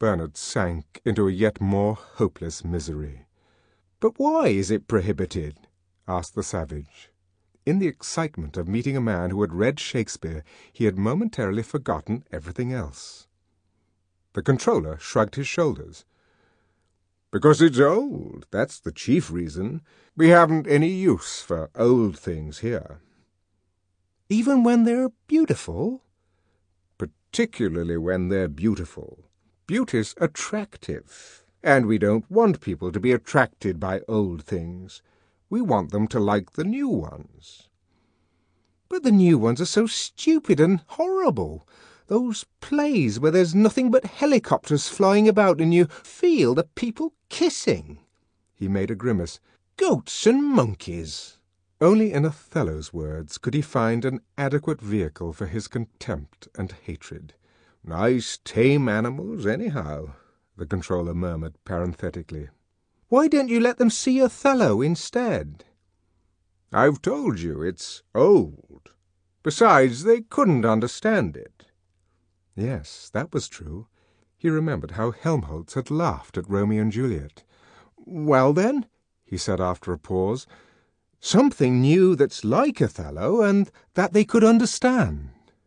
Bernard sank into a yet more hopeless misery. "But why is it prohibited?" asked the savage. In the excitement of meeting a man who had read Shakespeare, he had momentarily forgotten everything else. The controller shrugged his shoulders. "Because it's old, that's the chief reason. We haven't any use for old things here." "Even when they're beautiful?" "Particularly when they're beautiful. Beauty's attractive, and we don't want people to be attracted by old things. We want them to like the new ones." "But the new ones are so stupid and horrible. Those plays where there's nothing but helicopters flying about and you feel the people kissing." He made a grimace. "Goats and monkeys." Only in Othello's words could he find an adequate vehicle for his contempt and hatred. "Nice tame animals, anyhow," the controller murmured parenthetically. "Why don't you let them see Othello instead?" "I've told you, it's old. Besides, they couldn't understand it." Yes, that was true. He remembered how Helmholtz had laughed at Romeo and Juliet. "Well, then," he said after a pause, "something new that's like Othello and that they could understand."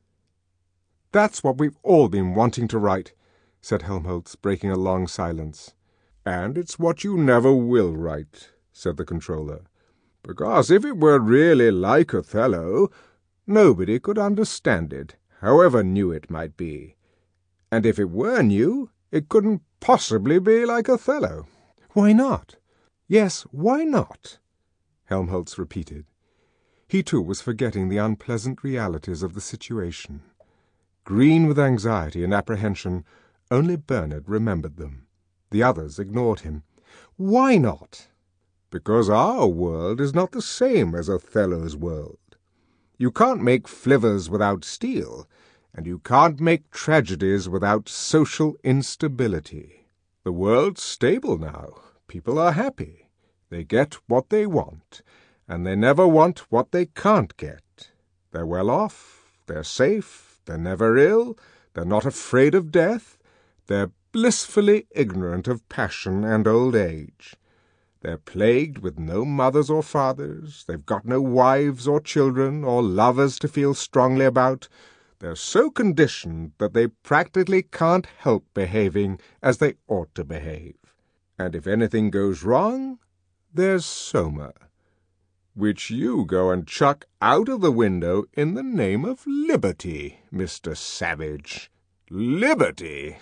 "That's what we've all been wanting to write," said Helmholtz, breaking a long silence. "And it's what you never will write," said the controller. "Because if it were really like Othello, nobody could understand it, however new it might be. And if it were new, it couldn't possibly be like Othello." "Why not?" "Yes, why not?" Helmholtz repeated. He too was forgetting the unpleasant realities of the situation. Green with anxiety and apprehension, only Bernard remembered them. The others ignored him. "Why not?" "Because our world is not the same as Othello's world. You can't make flivvers without steel, and you can't make tragedies without social instability. The world's stable now. People are happy. They get what they want, and they never want what they can't get. They're well off, they're safe, they're never ill, they're not afraid of death, they're blissfully ignorant of passion and old age. They're plagued with no mothers or fathers, they've got no wives or children or lovers to feel strongly about. They're so conditioned that they practically can't help behaving as they ought to behave. And if anything goes wrong, there's Soma, which you go and chuck out of the window in the name of liberty, Mr. Savage. Liberty!"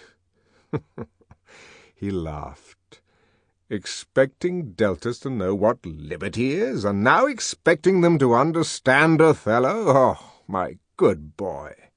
He laughed. "Expecting deltas to know what liberty is, and now expecting them to understand Othello? Oh, my good boy!"